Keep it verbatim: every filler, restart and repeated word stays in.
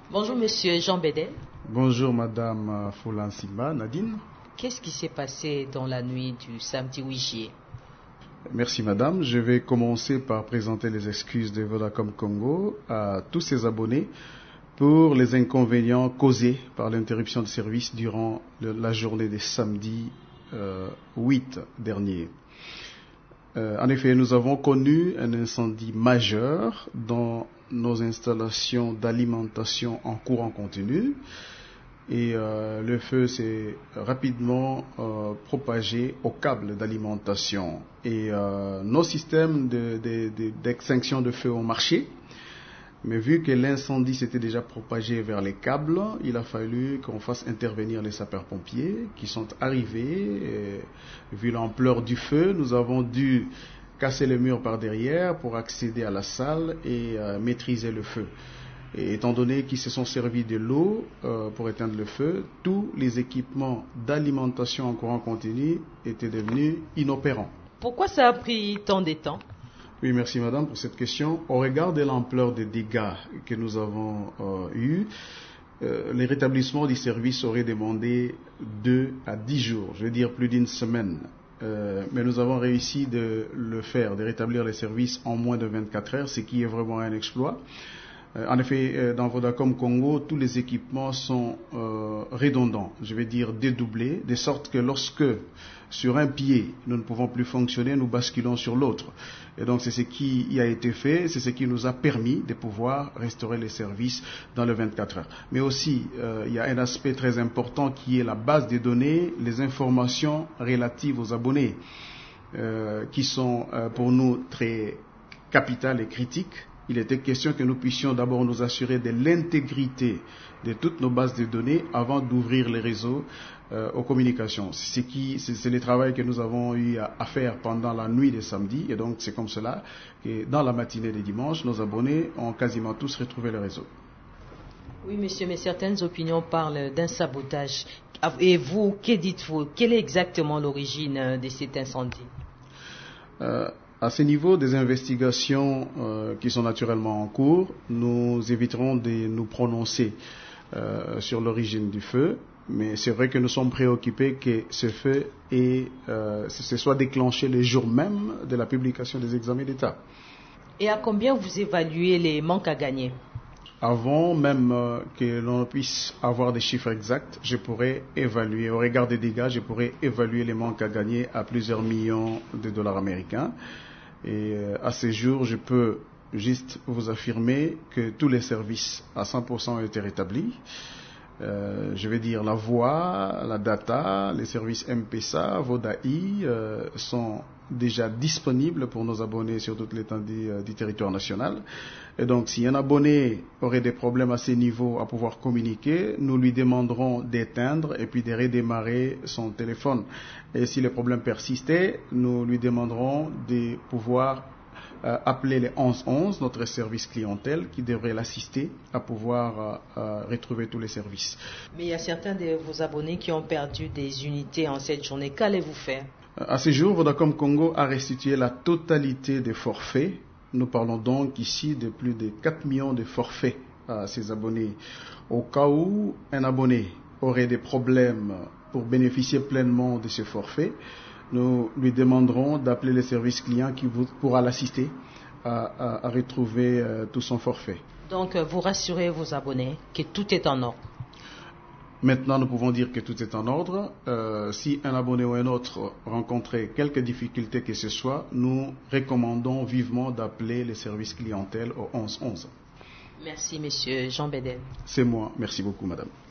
Bonjour Monsieur Jean Bedel. Bonjour Madame Foulan Simba, Nadine. Qu'est-ce qui s'est passé dans la nuit du samedi huit juillet? Merci Madame. Je vais commencer par présenter les excuses de Vodacom Congo à tous ses abonnés pour les inconvénients causés par l'interruption de service durant le, la journée de samedi euh, huit dernier. Euh, en effet, nous avons connu un incendie majeur dans nos installations d'alimentation en courant continu et euh, le feu s'est rapidement euh, propagé aux câbles d'alimentation et euh, nos systèmes de, de, de, d'extinction de feu ont marché. Mais vu que l'incendie s'était déjà propagé vers les câbles, il a fallu qu'on fasse intervenir les sapeurs-pompiers qui sont arrivés. Et, vu l'ampleur du feu, nous avons dû casser les murs par derrière pour accéder à la salle et euh, maîtriser le feu. Et étant donné qu'ils se sont servis de l'eau euh, pour éteindre le feu, tous les équipements d'alimentation en courant continu étaient devenus inopérants. Pourquoi ça a pris tant de temps ? Oui, merci madame pour cette question. Au regard de l'ampleur des dégâts que nous avons euh, eus, euh, les rétablissements du service auraient demandé deux à dix jours, je veux dire plus d'une semaine. Euh, mais nous avons réussi de le faire, de rétablir les services en moins de vingt-quatre heures, ce qui est vraiment un exploit. Euh, en effet, euh, dans Vodacom Congo, tous les équipements sont euh, redondants, je vais dire dédoublés, de sorte que lorsque sur un pied nous ne pouvons plus fonctionner, nous basculons sur l'autre. Et donc c'est ce qui y a été fait, c'est ce qui nous a permis de pouvoir restaurer les services dans les vingt-quatre heures. Mais aussi, euh, il y a un aspect très important qui est la base des données, les informations relatives aux abonnés, euh, qui sont euh, pour nous très capitales et critiques. Il était question que nous puissions d'abord nous assurer de l'intégrité de toutes nos bases de données avant d'ouvrir les réseaux euh, aux communications. C'est, qui, c'est, c'est le travail que nous avons eu à, à faire pendant la nuit de samedi. Et donc c'est comme cela que dans la matinée de dimanche, nos abonnés ont quasiment tous retrouvé le réseau. Oui monsieur, mais certaines opinions parlent d'un sabotage. Et vous, que dites-vous? Quelle est exactement l'origine de cet incendie? euh, À ce niveau des investigations euh, qui sont naturellement en cours, nous éviterons de nous prononcer euh, sur l'origine du feu, mais c'est vrai que nous sommes préoccupés que ce feu ait, euh, se soit déclenché le jour même de la publication des examens d'État. Et à combien vous évaluez les manques à gagner? Avant même euh, que l'on puisse avoir des chiffres exacts, je pourrais évaluer, au regard des dégâts, je pourrais évaluer les manques à gagner à plusieurs millions de dollars américains. Et euh, à ce jour, je peux juste vous affirmer que tous les services à cent pour cent ont été rétablis. Euh, je vais dire la voix, la data, les services M-Pesa, Vodaï euh, sont déjà disponibles pour nos abonnés sur toute l'étendue euh, du territoire national. Et donc, si un abonné aurait des problèmes à ces niveaux à pouvoir communiquer, nous lui demanderons d'éteindre et puis de redémarrer son téléphone. Et si les problèmes persistaient, nous lui demanderons de pouvoir Euh, appeler les onze onze, notre service clientèle, qui devrait l'assister à pouvoir euh, euh, retrouver tous les services. Mais il y a certains de vos abonnés qui ont perdu des unités en cette journée. Qu'allez-vous faire? Euh, à ce jour, Vodacom Congo a restitué la totalité des forfaits. Nous parlons donc ici de plus de quatre millions de forfaits à ses abonnés. Au cas où un abonné aurait des problèmes pour bénéficier pleinement de ce forfait, nous lui demanderons d'appeler le service client qui vous, pourra l'assister à, à, à retrouver euh, tout son forfait. Donc, vous rassurez vos abonnés que tout est en ordre? Maintenant, nous pouvons dire que tout est en ordre. Euh, si un abonné ou un autre rencontrait quelques difficultés que ce soit, nous recommandons vivement d'appeler le service clientèle au onze onze. Merci, monsieur Jean Bedel. C'est moi. Merci beaucoup, madame.